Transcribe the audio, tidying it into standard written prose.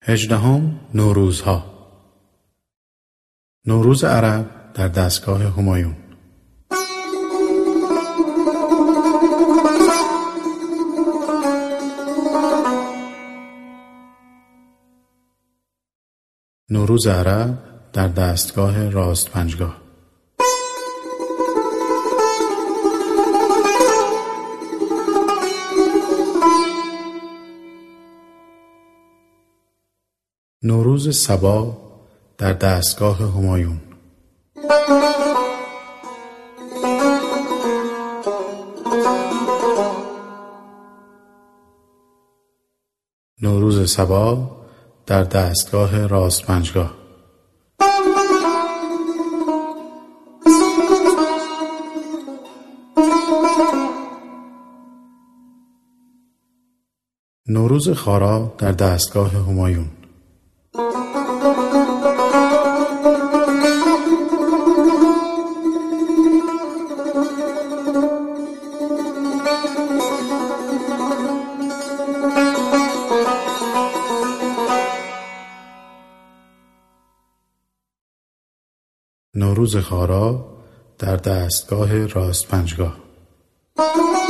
هجدهم نوروزها. نوروز عرب در دستگاه همایون. نوروز عرب در دستگاه راست پنجگاه. نوروز صبا در دستگاه همایون. نوروز صبا در دستگاه راست پنجگاه. نوروز خارا در دستگاه همایون. نوروز خارا در دستگاه راست پنجگاه.